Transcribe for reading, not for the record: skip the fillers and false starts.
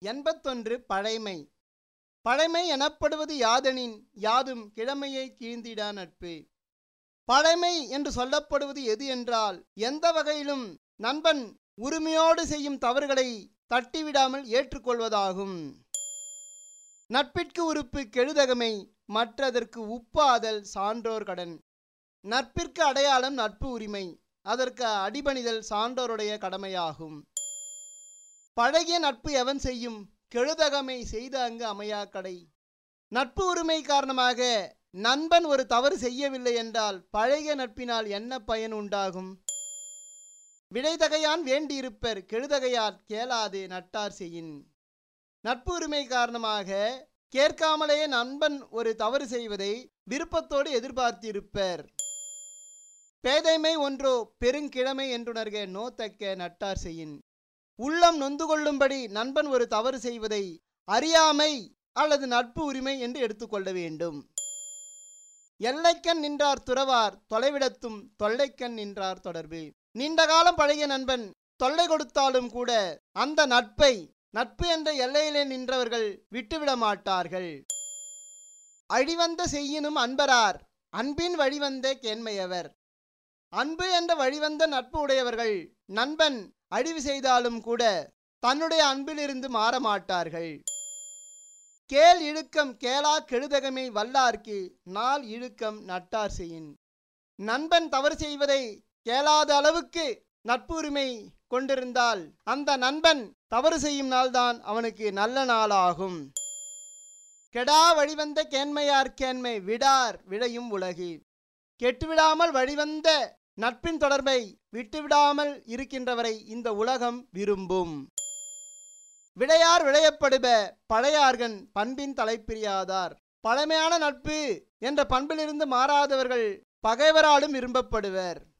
81 பழைமை. பழைமை எனப்படுவது யாதெனின் யாதும் கிழமையை கீழ்ந்திடா நட்பு. பழைமை என்று சொல்லப்படுவது எது என்றால் எந்த வகையிலும் நண்பன் உரிமையோடு செய்யும் தவறுகளை தட்டிவிடாமல் ஏற்றுக்கொள்வதாகும். நட்பிற்கு உறுப்பு கெழுதகமை, மற்றதற்கு உப்பாதல் சான்றோர் கடன். நட்பிற்கு அடையாளம் நட்பு உரிமை, அதற்கு அடிபணிதல் சான்றோருடைய கடமையாகும். பழகிய நட்பு எவன் செய்யும், கெழுதகமை செய்த அங்கு அமையா கடை. நட்பு உரிமை காரணமாக நண்பன் ஒரு தவறு செய்யவில்லை என்றால் பழகிய நட்பினால் என்ன பயன் உண்டாகும்? விடைதகையான் வேண்டியிருப்பர், கெழுதகையார் கேளாது நட்டார் செய்யின். நட்பு உரிமை காரணமாக கேட்காமலேயே நண்பன் ஒரு தவறு செய்வதை விருப்பத்தோடு எதிர்பார்த்திருப்பர். பேதைமை ஒன்றோ பெருங்கிழமை என்றுணர்க நோத்தக்க நட்டார் செய்யின். உள்ளம் நொந்து கொள்ளும்படி நண்பன் ஒரு தவறு செய்வதை அறியாமை அல்லது நட்பு உரிமை என்று எடுத்துக்கொள்ள வேண்டும். எல்லைக்கண் நின்றார் துறவார் தொலைவிடத்தும் தொல்லைக்கண் நின்றார் தொடர்பு. நீண்ட காலம் பழகிய நண்பன் தொல்லை கொடுத்தாலும் கூட அந்த நட்பை நட்பு என்ற எல்லையிலே நின்றவர்கள் விட்டுவிட மாட்டார்கள். அழிவந்த செய்யினும் அன்பரார், அன்பின் வழிவந்த கேண்மையவர். அன்பு என்ற வழிவந்த நட்பு உடையவர்கள் நண்பன் அழிவு செய்தாலும் கூட தன்னுடைய அன்பிலிருந்து மாற மாட்டார்கள். கேள் இழுக்கம் கேளா கெழுதகமை வல்லார்க்கு நாள் இழுக்கம் நட்டார் செய்யின். நண்பன் தவறு செய்வதை கேளாத அளவுக்கு நட்பு உரிமை கொண்டிருந்தால் அந்த நண்பன் தவறு செய்யும் நாள்தான் அவனுக்கு நல்ல நாளாகும். கெடா வழிவந்த கேண்மையார் கேண்மை விடார் விளையும் உலகு. கெட்டுவிடாமல் வழிவந்த நட்பின் தொடர்பை விட்டுவிடாமல் இருக்கின்றவரை இந்த உலகம் விரும்பும். விடையார் விளையப்படுப பழையார்கன் பண்பின் தலைப்பிரியாதார். பழமையான நட்பு என்ற பண்பிலிருந்து மாறாதவர்கள் பகைவராலும் விரும்பப்படுவர்.